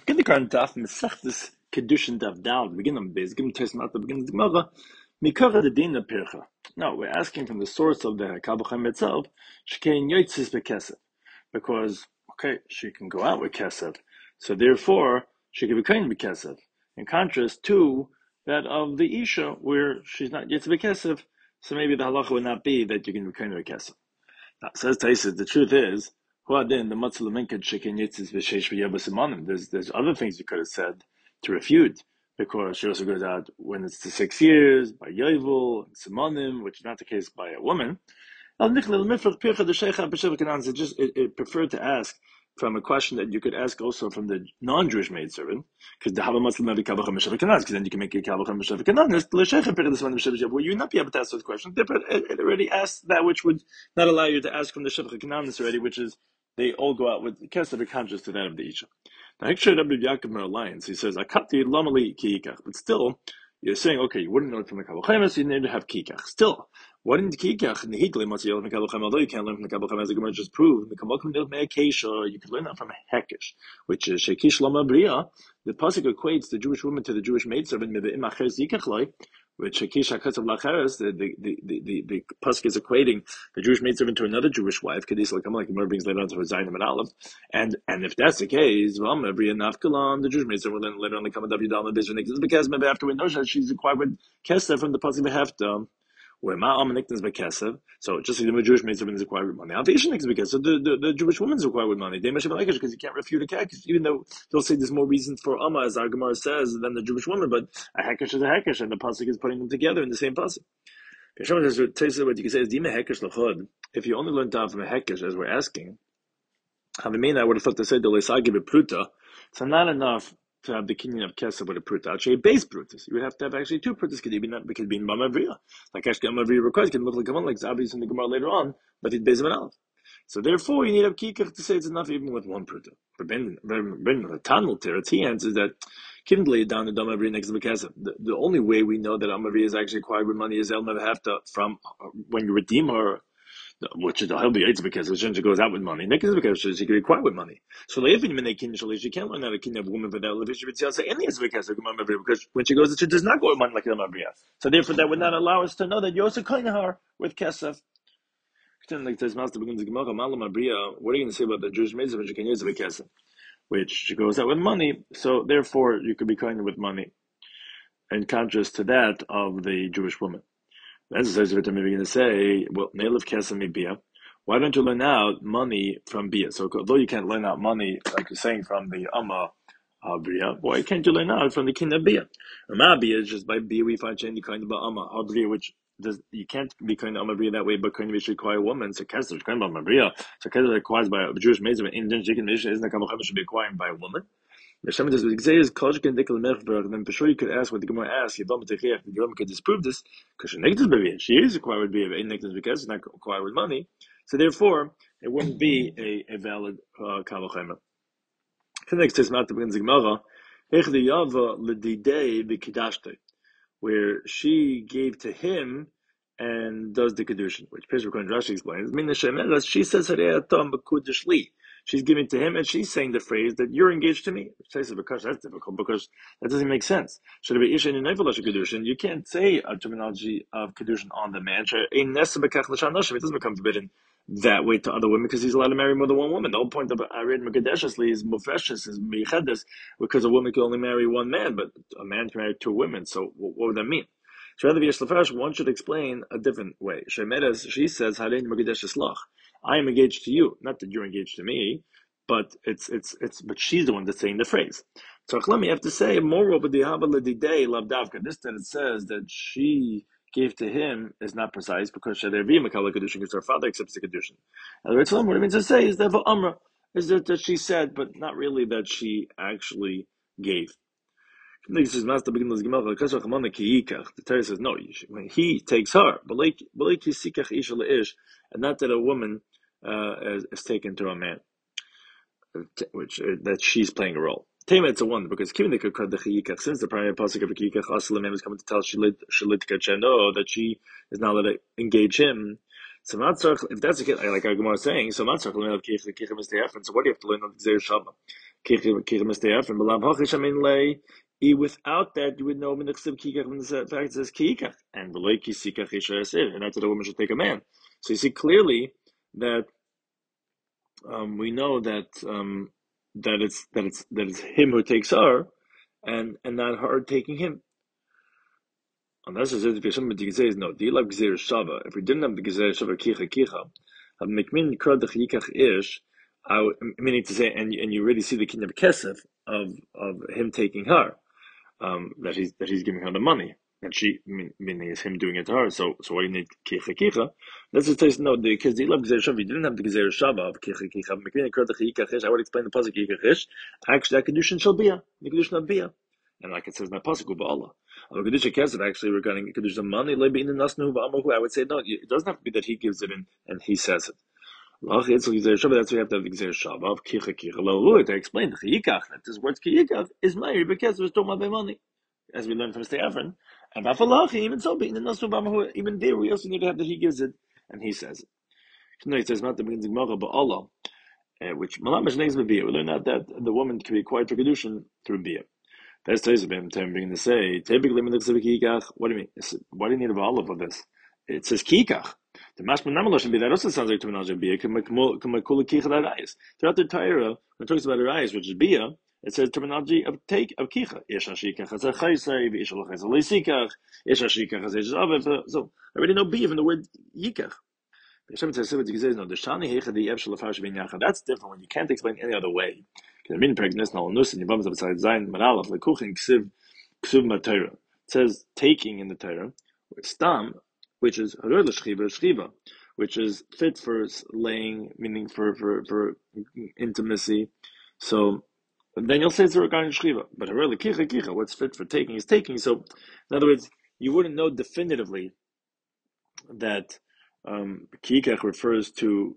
Kindergarten daf Mesechtes Kedushin daf Dal begin on base. Give him taste at the beginning of the Gemara. Mikara the Dina Pircha. No, we're asking from the source of the Kabbalah itself. Shkein Yotzis beKesef, because she can go out with Kesef, so therefore she can be kind beKesef. In contrast to that of the Isha, where she's not Yotzis beKesef, so maybe the halacha would not be that you can be kind beKesef. Now, says Taisus, the truth is, there's other things you could have said to refute, because she also goes out when it's to 6 years, by Yovel, and Simonim, which is not the case by a woman. It preferred to ask from a question that you could ask also from the non-Jewish maidservant, because the Hava Muslim because then you can make a Kavacham where you would not be able to ask those questions. It already asked that which would not allow you to ask from the Shevach Kananis already, which is they all go out with Kesef conscious to that of the Isha. Now, Rabbi Yaakov Alliance, he says, Akati Lamali Kikach, but still, you're saying, okay, you wouldn't know it from the Kabbalah, so you need to have Kikach. Still, what in the Kikach, in the Hitler, although you can't learn from the Kabbalah, as the Gemara just proved, you could learn that from a Hekesh, which is Shekish Lama Bria. The Pasuk equates the Jewish woman to the Jewish maidservant, which Shekish HaKatzav Lacheres, the Pasuk is equating the Jewish maidservant to another Jewish wife, Kadis like the Gemara brings later on to Zayin and Aleph. And if that's the case, the Jewish maidservant will then later on come with David because maybe after we know that she's acquired with Kesef from the Pasuk Behefta. Where Ma'amaniktas Bekesev, so just like the Jewish maidservant is acquired with money. So the Jewish woman is acquired with money. They mention because you can't refute a Hekesh, even though they'll say there's more reasons for Amma, as our Gemara says, than the Jewish woman, but a Hekesh is a Hekesh, and the Pasuk is putting them together in the same Pasuk. What you can say is, if you only learned down from a Hekesh, as we're asking, I would have thought to say, it's not enough to have the kinyan of Kesef with a pruta. Actually, a base prutas. You would have to have actually two prutas. Could be in Mamavriya. Like actually Mamavriya requires, can look like one, like Zabis in the Gemara later on, but it's base of an Aleph. So therefore, you need a kikach to say it's enough even with one pruta. But Ben Tanul Teretz, he answers that kindly down the Mamavriya next to the Kesef. The only way we know that Mamavriya is actually acquired with money is El Mavhafta from when you redeem her, which is he'll be eight because she goes out with money. Nick is because she can be quiet with money. So she can't learn how to kidnap a woman for that. Any is because when she goes, she does not go with money like the Mabriya. So therefore, that would not allow us to know that you're also kind of her with Kesef. Like this master begins the Gemara, what are you going to say about the Jewish maid when she can use the Kesef, which she goes out with money? So therefore, you could be kind with money, in contrast to that of the Jewish woman. As it says, we're going to say, well, Neilif Kesem Bia. Why don't you learn out money from Bia? So, although you can't learn out money, like you're saying, from the Amma Bria, why can't you learn out from the King of Bia? Amma Bia is just by Bia we find any kind of Amma Bria, which you can't be kind of Amma Bria that way, but kind of should require a woman. So, Kesef kind of Amma Bria. So, Kesef requires by a Jewish maid, and in Chicken Mission isn't a should be acquired by a woman. Then for sure you could ask what the Gemara asks. The Gemara could disprove this because she is acquired with Bia, because it's not acquired with money. So therefore, it wouldn't be a valid Kavachema. The next is Mata begins the Gemara, where she gave to him and does the Kedushin, which Pesach Rashi explains. She says, she's giving to him, and she's saying the phrase that you're engaged to me. Which says because that's difficult, because that doesn't make sense. Should it be Isha and Kedushin? You can't say a terminology of Kedushin on the man. It doesn't become forbidden that way to other women because he's allowed to marry more than one woman. The whole point of Arid Mekadeshesli is Mufreshes, is Mechedes, because a woman can only marry one man, but a man can marry two women. So what would that mean? So rather one should explain a different way. She says, I am engaged to you, not that you're engaged to me, but but she's the one that's saying the phrase. So you have to say, moreover, this that it says that she gave to him is not precise because her father accepts the Kedushin. What it means to say is that for Amra, is that she said, but not really that she actually gave. The Torah says no. When he takes her, and not that a woman is taken to a man, which that she's playing a role. Tema, it's a wonder because since the primary pasuk of Kikach, the man was coming to tell Shalit Kachano that she is not allowed to engage him. So if that's the case, like our Gemara is saying, so matzach learn of kicha misteyafin. So what do you have to learn of Gzeir Shava? Kicha misteyafin. B'lav hachish amin lei. Without that, you would know when the kikach when the fact says kikach and the loy kisikach isha and that's that a woman should take a man. So you see clearly that we know that it's him who takes her, and not her taking him. Unless it says if no, do you love Gzeir Shava? If we didn't have the Gzeir Shava kicha, Mekmin krad the chikach ish, meaning to say, and you already see the kind of kesef of him taking her, that he's giving her the money, and she meaning is him doing it to her. So what do you need kicha? Let's just say no, because the love Gzeir Shava, you didn't have the Gzeir Shava of kicha. Mekmin krad the chikach ish. I would explain the pasuk kicha ish. Actually, that kedushin shall be the kedushin of bia, and like it says in that pasuk of Allah. Kedusha Kesef actually regarding Kedusha money, I would say no, it doesn't have to be that he gives it in and he says it. That's why you have to have the Gzeir Shava of Kicha Kicha. To explain the Chiyikach, that this word Chiyikach is Meir because it was talking about money, as we learned from Stay Avron. And Vafalachi, even so, even there we also need to have that he gives it and he says it. No, he says not the begins Gemara, but Allah, which Malamish names Bia. We learn that the woman can be acquired for Kedushin through Bia. That's Tezabim beginning to say, typically what do you mean? Why do you need a olive for this? It says kikach. The mashman namalosh and that also sounds like terminology of bia. Kamakula kicha arayis. Throughout the Torah, when it talks about arayis, which is bia, it says terminology of kicha. Isha shikach as a chaysay, isha lachas a leisikach, isha shikach as a aviv. So I already know bia from the word yikach. That's different when you can't explain any other way. It says taking in the Torah, stam, which is which is fit for laying, meaning for intimacy. So then you'll say it's regarding shchiva. But kicha, what's fit for taking is taking. So in other words, you wouldn't know definitively that kikach refers to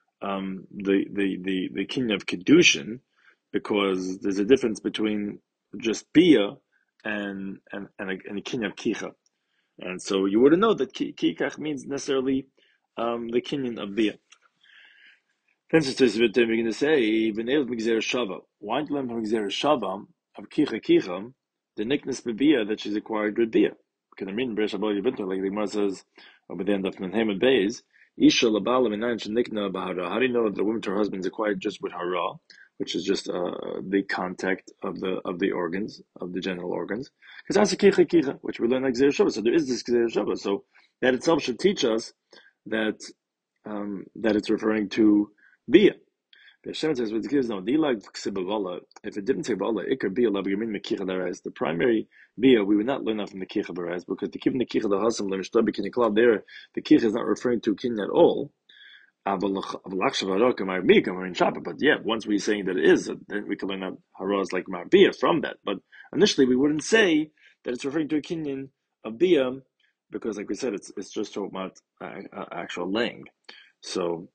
the king of kedushin, because there's a difference between just bia and a king of kicha, and so you wouldn't know that kikach means necessarily the kinyan of bia. Then we're going to say shava. Why do you learn from Gzeir Shava of kicha the nickness bia that she's acquired with bia? Because I mean, like the Gemara says over the end of Menhemed Beis, Isha labala minayin shenikna bahara. How do you know that the woman to her husband is acquired just with hara, which is just the contact of the organs, of the genital organs? Because that's a kicha, which we learn like Gzeir Shava. So there is this Gzeir Shava. So that itself should teach us that it's referring to bia. The Hashem says, "With kids, no. If it didn't say bala, it could be a labiyamin mekicha darais. The primary bia we would not learn that from the kicha darais, because the kivin kicha the hasam lemishtabi kinyiklav there, the kicha is not referring to kin at all. But yeah, once we're saying that it is, then we can learn that hara is like marbia from that. But initially, we wouldn't say that it's referring to a kinyan of bia, because, like we said, it's just talking about actual laying. So.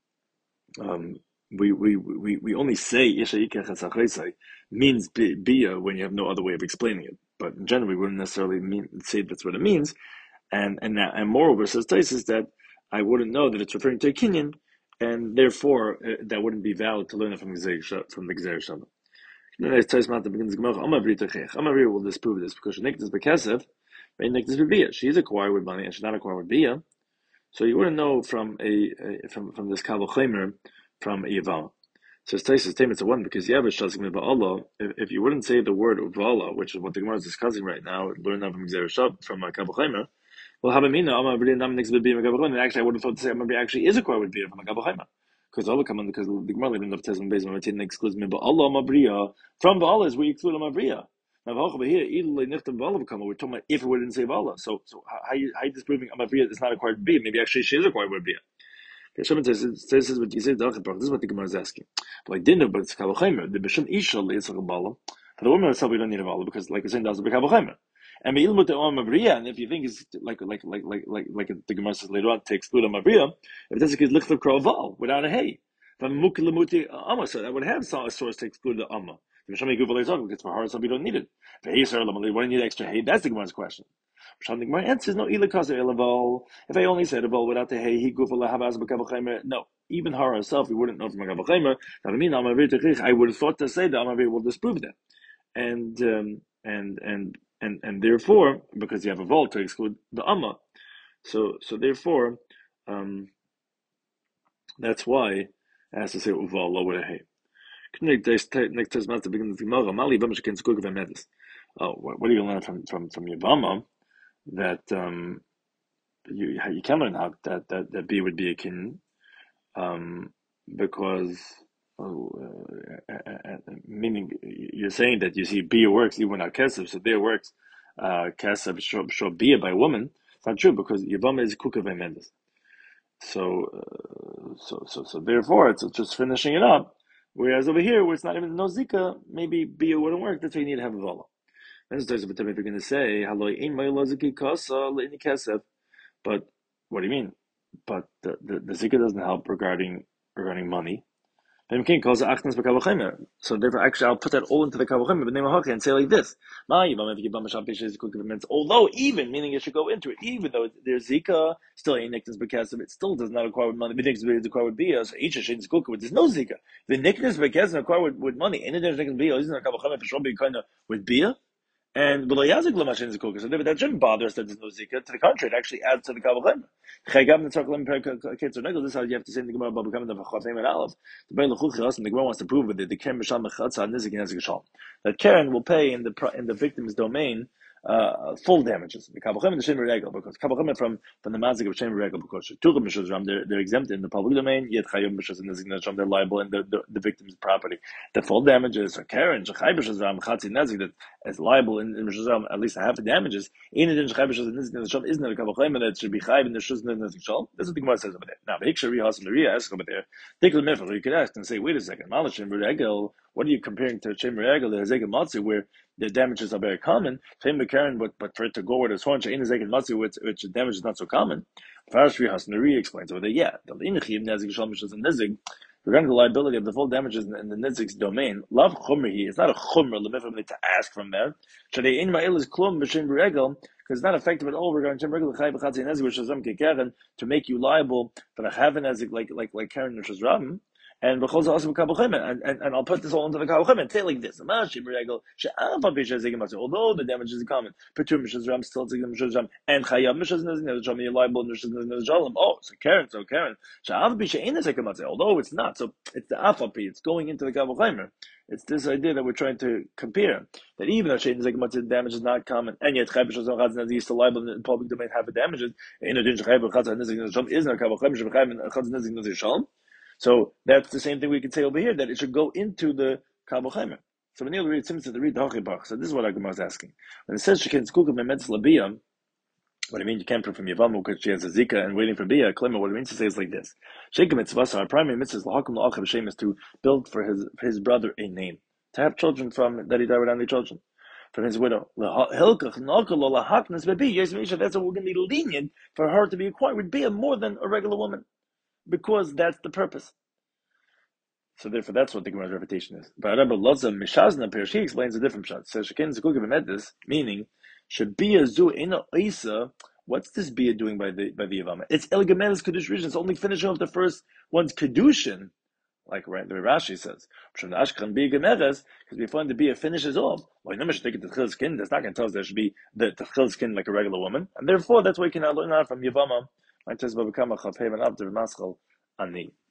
We only say Isha Ikech Etzachesai means bia when you have no other way of explaining it. But in general, we wouldn't necessarily say that's what it means. And moreover, says Taisus that I wouldn't know that it's referring to a kinyan, and therefore that wouldn't be valid to learn it from the Gzeir Shava. Then Taisus Mata begins Gemara. Amavri will disprove this because Shenikdas Bekesef, Nikdas Bia. She's acquired with money and she's not acquired with bia. So you wouldn't know from this Kabul Chaimer from Yavam. So Taisus statements are one because Allah. If you wouldn't say the word Uvala, which is what the Gemara is discussing right now, learn that from Gzeir Shava from Kabul Chaimer. Well, Habamina, and actually I would have thought to say Amabri actually is acquired with bia from Kabul Chaimer. Because Allah come on, because the Gemara learned of Tezman Beis Mamatin excludes me, but Allah Mabriya from Allah is where you exclude Mabriya. Now here, we're talking about if we didn't say Allah. So how you disproving Mabriya is not acquired with bia? Maybe actually she is acquired with bia. Hashem says what you say. This is what the Gemara is asking. But I didn't know, but it's Kabul Chaimer. The Bisham Isha is a Bala. For the woman herself, we don't need a Bala because, like we're saying, that's a Kabul Chaimer. And if you think it's like the Gemara says later on to exclude a Mabriya, if that's the case, look for Kroval without a hay. So that would have a source to exclude the Amma. It's for her, so we don't need it. Why do you need extra hay? That's the Gemara's question. The Gemara answers no. If I only said a vol without the hay, he no. Even her herself, we wouldn't know from a Kavachemer. I would have thought to say that Amavir will disprove that, and therefore, because you have a vol to exclude the Amma, so therefore, that's why it has to say uval lo with a hay. Oh, what are you learn from Yavama? That you can learn how that B would be a kin, because meaning you're saying that you see Bia works even without Kesef, so there works Kesef show Bia by a woman. It's not true because Yavama is Kuka Mendes. So therefore it's just finishing it up. Whereas over here, where it's not even no zika, maybe Bia wouldn't work. That's why you need to have a vala. Then there's a bit if you're going to say haloi ein ma'ilaziki kasa le'ini kesef, but what do you mean? But the zika doesn't help regarding money. So therefore, actually, I'll put that all into the kavachem and say like this: although even meaning it should go into it, even though there's zika, still ain't nickness bekesem. It still does not acquire with money. It thinks it's acquired with bia. So each shades kukah. There's no zika. The nickness bekesem acquired with money. Any there's nickness bia. Isn't a kavachem for sure be kind of with bia. And so that shouldn't bother us that there's no zika. To the contrary, it actually adds to the kavachem. This is how you have to say in the Gemara about becoming the Chafim and Aleph. The Gemara wants to prove with it the Keren Mishal Mechatza Nizik and Nezik Shalom. That Keren will pay in the victim's domain full damages. The Kabbalah and the Shem Regel, because Kabbalah from the Mazik of Shem Regel, because Tuchim Mishazram they're exempt in the public domain. Yet Chayim Mishaz and Nizik Nesham they're liable in the victim's property. The full damages are Keren Shechay Mishazram Chatzi Nezik that is liable in Mishazram at least half the damages. In addition, Shechay Mishaz and Nizik Nesham isn't a Kabbalah that should be Chayim in the Shuz Nizik Shalom. That's what the Gemara says over there. Now, the Hikshari Hasan Maria asks over there. You could ask and say, wait a second, Malach Shem Regel. What are you comparing to Shem Regel, the Hezek Matzi, where the damages are very common? Same Karen, but for it to go with a swan, Shein Hezek Matzi, which the damage is not so common. Farashri Hasnari explains over there, yeah, the Inachim Nezik Shalom Mishaz and Nizik, regarding the liability of the full damages in the Nizik's domain, Lav Chumri, it's not a Chumra, to ask from there. Shadei In Ma'il is Klum B'Shem Regel, because it's not effective at all regarding Shem Regel, Chai B'Chatzi Nezik, which is Kekeren, to make you liable for a Chaven Nezik like Karen, which is Rabin. And I'll put this all into the Kabbalah and say like this: although the damage is common, Petur Mishazram still Mishazram and Chayab Mishazram, you're liable Mishazram. Oh, so Karen. Although it's not, so it's the Afapi. It's going into the Kabbalah. It's this idea that we're trying to compare that even though Shein Zekamatzah damage is not common, and yet Chayab Mishazram Chazan is still liable in the public domain have the damages. In addition, Chayab Chazan is not Kabbalah. So that's the same thing we could say over here, that it should go into the Kabul Chaimer. So when you read Simpson to read the Hochibach, so this is what our Gemara is asking. When it says she can skuk memetz labiyah, what it means you can't prove from Yavam because she has a zika and waiting for bia. Klima, what it means to say is like this: Sheikh mitzvah, our primary mitzvah is lahakum la'achav shem, is to build for his brother a name, to have children from that he died without any children from his widow. That's what we're going to be lenient for her to be acquired with bia more than a regular woman, because that's the purpose. So therefore, that's what the Gemara's reputation is. But Rabbi Loza Mishazna Pir, she explains a different shot. Says Shekin Zekuk V'Medis, meaning should be a zu ina isa. What's this bia doing by the Yavama? It's El Gemelis Kedushin. It's only finishing off the first one's Kedushin, like the Rashi says. Because we find the bia finishes off. Well, you take it to Chil's skin. That's not going to tell us there should be the Chil's skin like a regular woman, and therefore that's why you can learn out from Yavama. My test Babakama Chafhev and Abdur Maschal Ani.